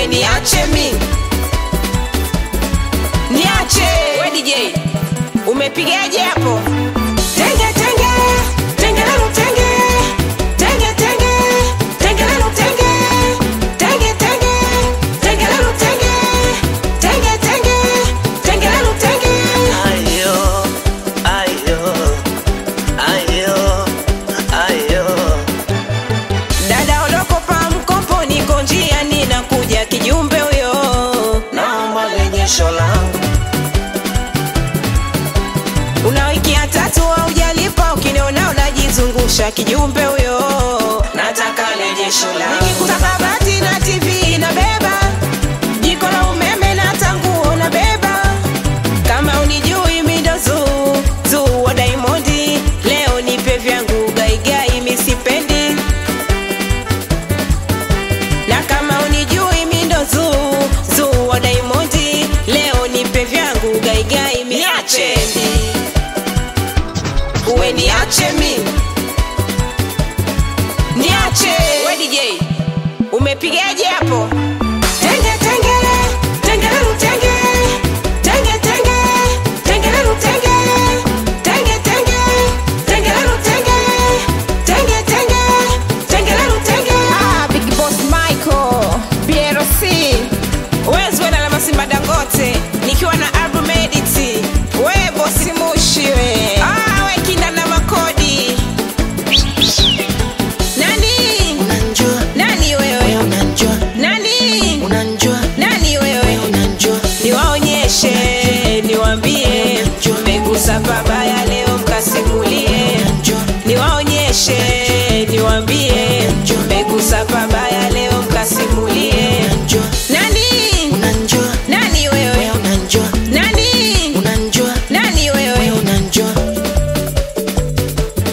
uwe niache mi. Niache. We DJ, umepigaje hapo? Tenge tenge, tenge lelu tenge. Tenge tenge, tenge lelu tenge. Tenge tenge, tenge lelu tenge. Tenge tenge, tenge lelu tenge. Ayo, ayo, ayo, ayo. Dada odoko pa mkopo niko njia ninakuja kijumbe huyo. Naomba rejesho langu. Una wiki ya 3 haujalipa ukiniona unajizungusha kijumbe huyo. Nataka rejesho langu. Nikikuta kabati na TV na beba. Jiko la umeme na tanguo na beba. Kama unijui mindo Zuu wa Diamond. Leo nipe vyangu gaigai misipendi. Na kama unijui mindo Zuu wa Diamond. Leo nipe vyangu gaigai misipendi. Uwe niache mi. Niache. We DJ, umepigaje hapo? Tenge tenge, tenge lelu tenge. Tenge tenge, tenge lelu tenge. Tenge tenge, tenge lelu tenge. Tenge tenge, tenge lelu tenge. Big Boss Michael, BRC. Wezi wena la Masimba Dangote. Nikiwa na album edit. We Bosi Mushi we. We kinda na makodi. Nani? Unanjua, Nani wewe? wewe unanjua. Nani? Unanjua, Nani wewe? wewe unanjua. Niwaonyeshe, niwaambie. Megusa pabaya leo mkasimulie. Niwaonyeshe, niwaambie. Megusa pabaya leo mkasimulie. Nani? Unanjua, Nani wewe wewe? unanjua. Nani? Unanjua, Nani wewe wewe? unanjua.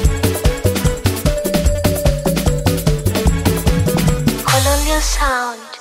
Colonial Sound.